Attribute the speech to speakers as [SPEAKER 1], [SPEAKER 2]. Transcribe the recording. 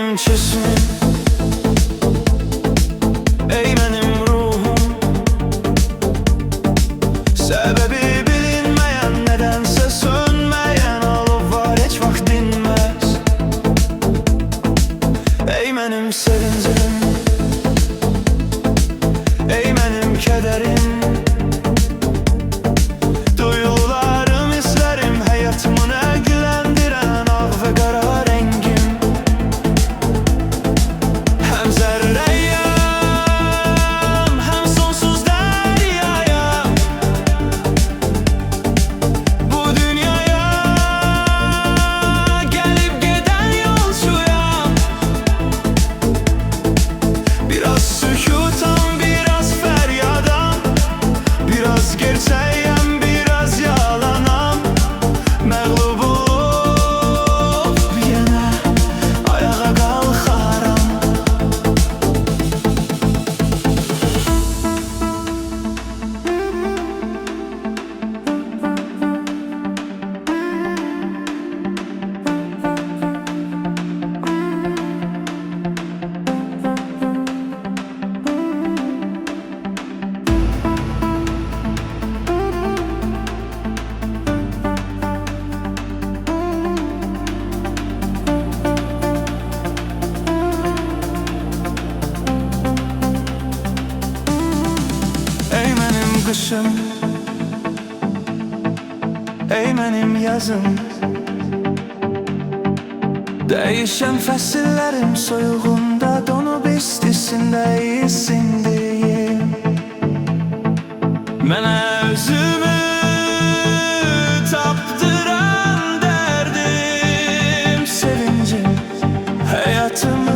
[SPEAKER 1] benim çeşmim, ey benim ruhum. Sebebi bilinmeyen, nedense sönmeyen alov var, hiç vakit dinmez. Ey benim sevincim, ey benim kederim. Duygularım, hislerim, hayatımı ilgilendiren ak ve kara rengim. Hem zerreyim, hem sonsuz deryayım. Bu dünyaya gelip giden yolcuyum. Biraz sükutam, biraz feryadam, biraz gerçeğim, biraz yalanam. Məğlub olup yenə ayağa qalxaram. Ey benim kışım, ey benim yazım. Değişen fəsillərim soyuğunda donub istisində isindiyim. Mənə özümü tapdıran derdim, sevincim, hayatım